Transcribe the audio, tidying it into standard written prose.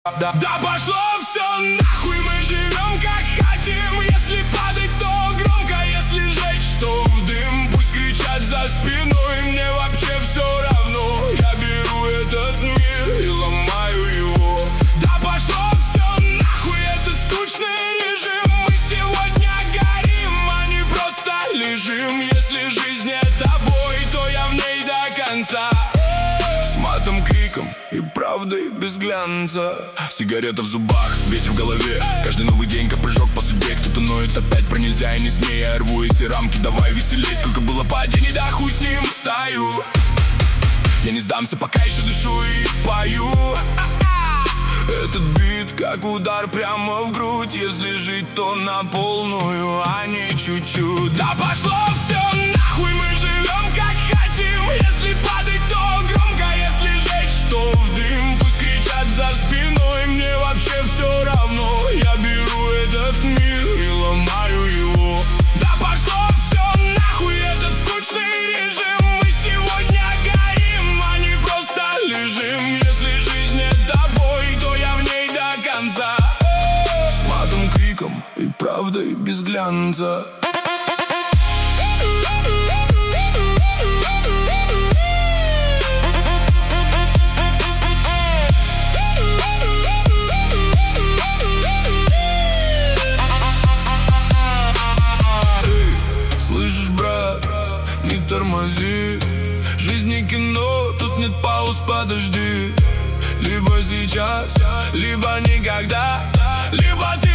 Да пошло все нахуй, мы живем как хотим. Если падать, то громко, если жечь, то в дым. Пусть кричат за спиной, мне вообще все равно. Я беру этот мир и ломаю его. Да пошло все нахуй, этот скучный режим. Мы сегодня горим, а не просто лежим. Если жизнь это бой, то я в ней до конца. С матом, криком и правдой без глянца. Сигарета в зубах, ветер в голове. Каждый новый день как прыжок по судьбе. Кто-то ноет опять про нельзя и не смей. Я рву эти рамки, давай веселей. Сколько было падений, да хуй с ним, стою. Я не сдамся, пока еще дышу и пою. Этот бит как удар прямо в грудь. Если жить, то на полную, а не чуть-чуть. Да пошло все нахуй, мы живем как хотим. Если падать, то громко, если жечь, то в дым. Пусть кричат за спиной, мне вообще все равно. Я беру этот мир и ломаю его. Да пошло все нахуй, этот скучный режим. Мы сегодня горим, а не просто лежим. Если жизнь это бой, то я в ней до конца. С матом, криком и правдой без глянца. Слышишь, брат, не тормози. Жизнь не кино, тут нет пауз, подожди. Либо сейчас, либо никогда. Либо ты